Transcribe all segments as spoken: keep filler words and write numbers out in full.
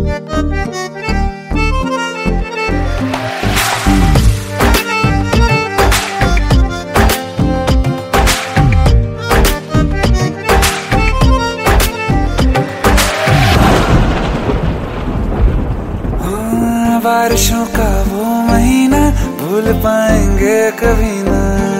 बारिशों का वो महीना भूल पाएंगे कभी ना।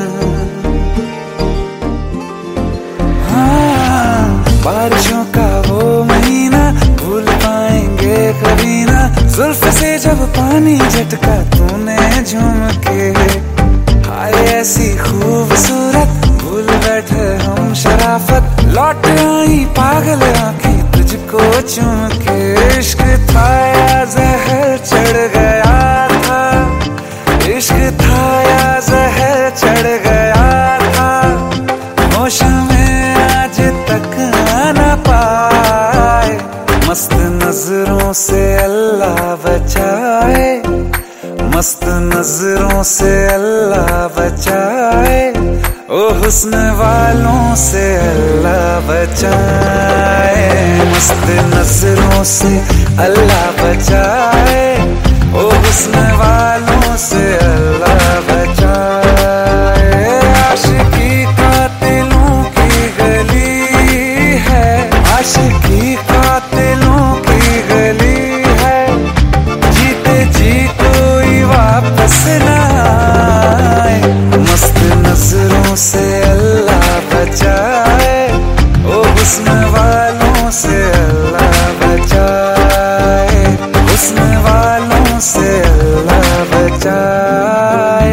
हाँ, बारिशों का वो महीना भूल पाएंगे कभी ना। जुल्फ से जब पानी झटका तूने झूम के, हाय ऐसी खूबसूरत भूल बैठे हम शराफत। लौट आई पागल आंखें तुझको चूम के। इश्क था या जहर चढ़ गया था, इश्क था या जहर चढ़ गया था। होश में आज तक आना पाए, मस्त नजरों से अल्लाह बचाए, मस्त नजरों से अल्लाह बचाए। ओ हुस्न वालों से अल्लाह बचाए, मस्त नजरों से अल्लाह बचाए। ओ हुस्न वालों से अल्लाह बचाए। आशिकी कातिलों की गली है, आशिकी कातिलों की गली है। जीते जी कोई वापस ना आए, मस्त नजरों से अल्लाह बचाए। ओ हुस्न वालों से अल्लाह बचाए, हुस्न वालों से अल्लाह बचाए।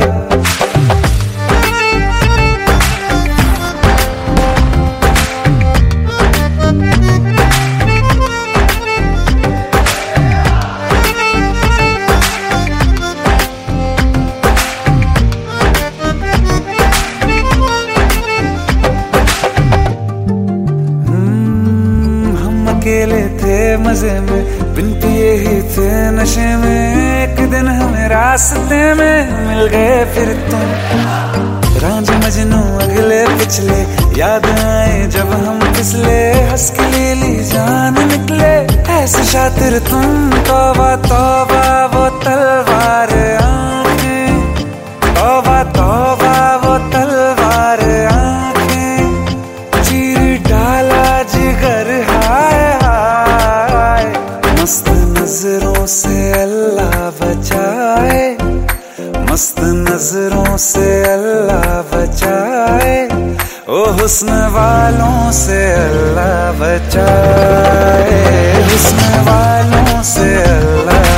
अकेले थे मजे में, बिन पिए ही थे नशे में। एक दिन हमें रास्ते में मिल गए फिर तुम, रांझ मजनू अगले पिछले याद आए जब हम फिसले। हंस के ले ली जान निकले ऐसे शातिर तुम। तौबा तौबा वो तलवार आंखें, तौबा तौबा वो तलवार आंखें। चीर डाला जिगर हाय हाय, मस्त नजरों से अल्लाह बचाए, मस्त नजरों से अल्लाह बचाए। ओ हुस्न वालों से अल्लाह बचाए, हुस्न वालों से अल्लाह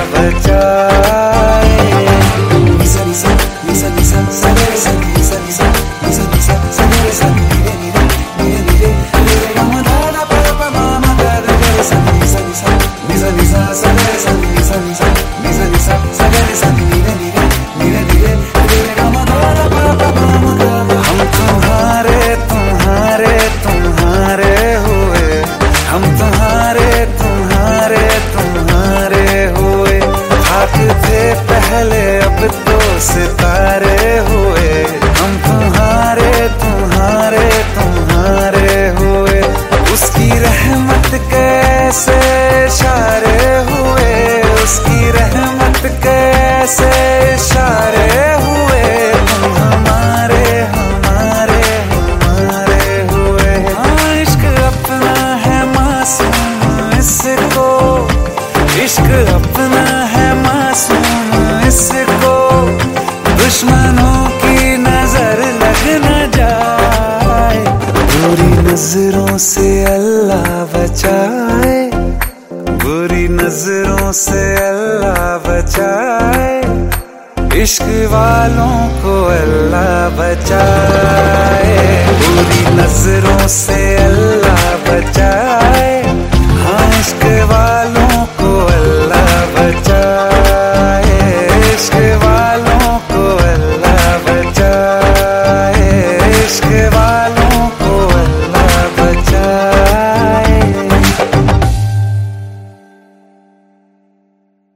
बचाए। निसा निसा निसा निसा सरे सा निसा निसा निसा निसा सरे सा नीरे नीरे नीरे नीरे नीरे गमदारा पापा मामा दादा रे सा निसा निसा निसा निसा सरे सा निसा निसा निसा निसा सरे सा नीरे नीरे नीरे नीरे नीरे गमदारा पापा मामा दादा। हम तुम्हारे तुम्हारे तुम्हारे हुए, हम तुम्हारे तुम्हारे तुम्हारे हुए। खाक थे पहले अब तो सितारे हुए, हम तुम्हारे तुम्हारे तुम्हारे हुए। उसकी रहमत कैसे इशारे हुए, उसकी रहमत कैसे इशारे हुए। तुम हमारे हमारे हमारे हुए। हाँ, इश्क अपना है मासूम इसको, इश्क अपना है मासूम इसको। दुश्मनों की नजर लग न जाए, बुरी नजरों से अल्लाह बचाए, बुरी नजरों से अल्लाह बचाए। इश्क वालों को अल्लाह बचाए, बुरी नजरों से अल्लाह बचाए।